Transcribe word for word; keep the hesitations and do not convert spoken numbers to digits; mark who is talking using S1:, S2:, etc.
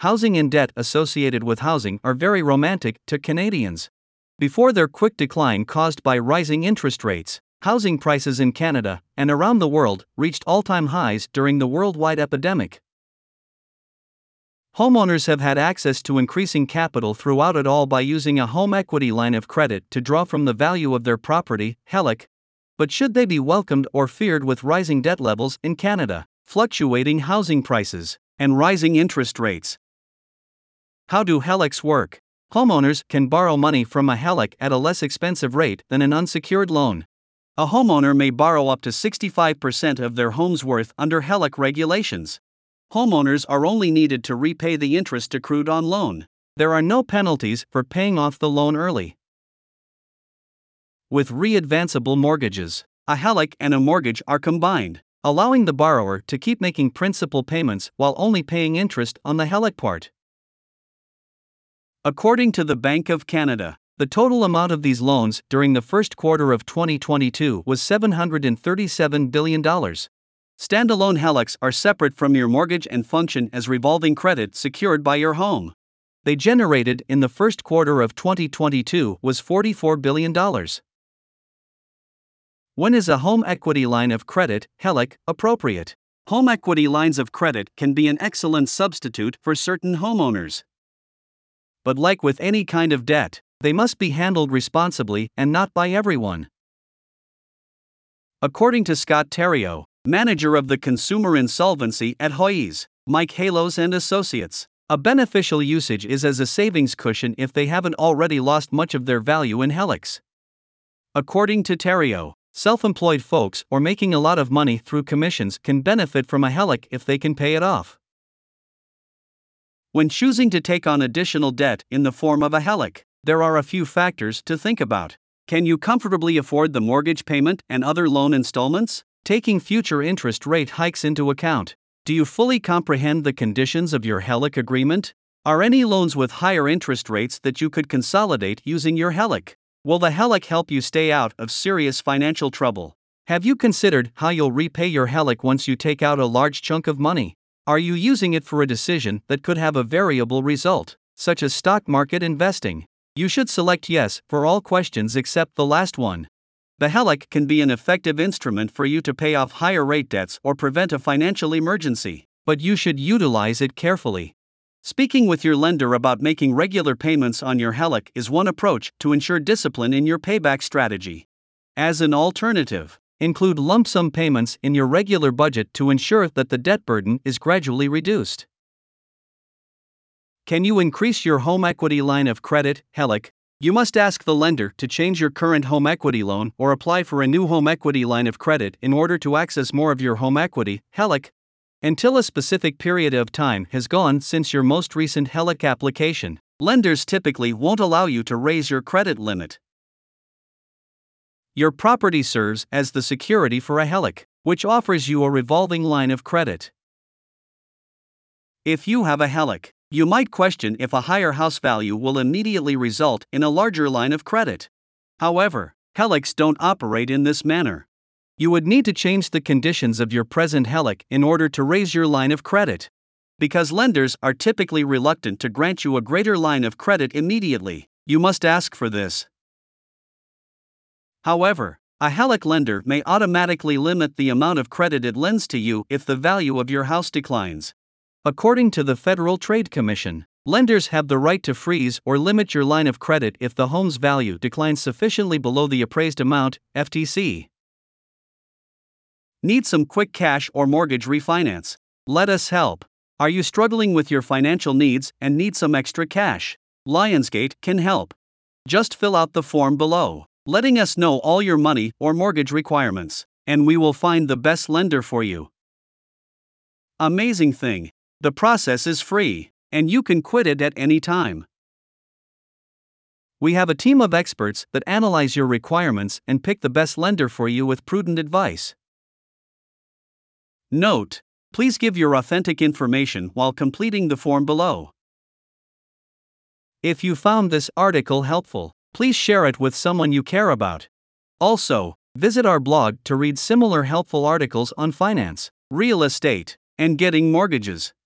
S1: Housing and debt associated with housing are very romantic to Canadians. Before their quick decline caused by rising interest rates, housing prices in Canada and around the world reached all-time highs during the worldwide epidemic. Homeowners have had access to increasing capital throughout it all by using a home equity line of credit to draw from the value of their property, H E L C. But should they be welcomed or feared with rising debt levels in Canada, fluctuating housing prices, and rising interest rates? How do H E L Cs work? Homeowners can borrow money from a H E L C at a less expensive rate than an unsecured loan. A homeowner may borrow up to sixty-five percent of their home's worth under H E L C regulations. Homeowners are only needed to repay the interest accrued on loan. There are no penalties for paying off the loan early. With re-advanceable mortgages, a H E L C and a mortgage are combined, allowing the borrower to keep making principal payments while only paying interest on the H E L C part. According to the Bank of Canada, the total amount of these loans during the first quarter of twenty twenty-two was seven hundred thirty-seven billion dollars. Standalone H E L Cs are separate from your mortgage and function as revolving credit secured by your home. They generated in the first quarter of twenty twenty-two was forty-four billion dollars. When is a home equity line of credit, H E L C, appropriate? Home equity lines of credit can be an excellent substitute for certain homeowners. But like with any kind of debt, they must be handled responsibly and not by everyone. According to Scott Theriault, manager of the consumer insolvency at Hoyes, Mike Halos and Associates, a beneficial usage is as a savings cushion if they haven't already lost much of their value in H E L Cs. According to Theriault, self-employed folks or making a lot of money through commissions can benefit from a H E L C if they can pay it off. When choosing to take on additional debt in the form of a H E L C, there are a few factors to think about. Can you comfortably afford the mortgage payment and other loan installments? Taking future interest rate hikes into account, do you fully comprehend the conditions of your H E L C agreement? Are any loans with higher interest rates that you could consolidate using your H E L C? Will the H E L C help you stay out of serious financial trouble? Have you considered how you'll repay your H E L C once you take out a large chunk of money? Are you using it for a decision that could have a variable result, such as stock market investing? You should select yes for all questions except the last one. The H E L C can be an effective instrument for you to pay off higher rate debts or prevent a financial emergency, but you should utilize it carefully. Speaking with your lender about making regular payments on your H E L C is one approach to ensure discipline in your payback strategy. As an alternative, include lump sum payments in your regular budget to ensure that the debt burden is gradually reduced. Can you increase your home equity line of credit, H E L C? You must ask the lender to change your current home equity loan or apply for a new home equity line of credit in order to access more of your home equity, H E L C, until a specific period of time has gone since your most recent H E L C application. Lenders typically won't allow you to raise your credit limit. Your property serves as the security for a H E L C, which offers you a revolving line of credit. If you have a H E L C, you might question if a higher house value will immediately result in a larger line of credit. However, H E L Cs don't operate in this manner. You would need to change the conditions of your present H E L C in order to raise your line of credit. Because lenders are typically reluctant to grant you a greater line of credit immediately, you must ask for this. However, a H E L C lender may automatically limit the amount of credit it lends to you if the value of your house declines. According to the Federal Trade Commission, lenders have the right to freeze or limit your line of credit if the home's value declines sufficiently below the appraised amount, F T C. Need some quick cash or mortgage refinance? Let us help. Are you struggling with your financial needs and need some extra cash? Lionsgate can help. Just fill out the form below, letting us know all your money or mortgage requirements, and we will find the best lender for you. Amazing thing. The process is free, and you can quit it at any time. We have a team of experts that analyze your requirements and pick the best lender for you with prudent advice. Note: please give your authentic information while completing the form below. If you found this article helpful, please share it with someone you care about. Also, visit our blog to read similar helpful articles on finance, real estate, and getting mortgages.